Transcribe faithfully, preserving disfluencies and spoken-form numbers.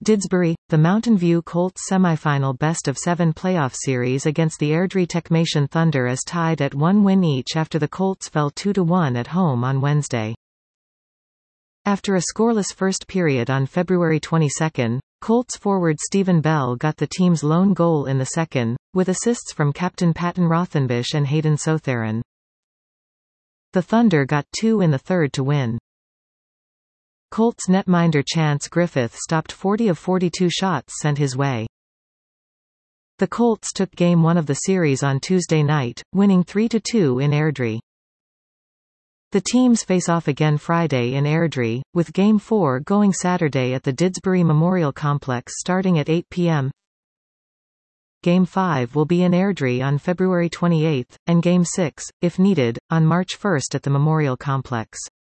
Didsbury, the Mountain View Colts semifinal best-of-seven playoff series against the Airdrie Techmation Thunder is tied at one win each after the Colts fell two to one at home on Wednesday. After a scoreless first period on February twenty-second, Colts forward Stephen Bell got the team's lone goal in the second, with assists from captain Patton Rothenbush and Hayden Sotheran. The Thunder got two in the third to win. Colts netminder Chance Griffith stopped forty of forty-two shots sent his way. The Colts took Game one of the series on Tuesday night, winning three to two in Airdrie. The teams face off again Friday in Airdrie, with Game four going Saturday at the Didsbury Memorial Complex starting at eight p m Game five will be in Airdrie on February twenty-eighth, and Game six, if needed, on March first at the Memorial Complex.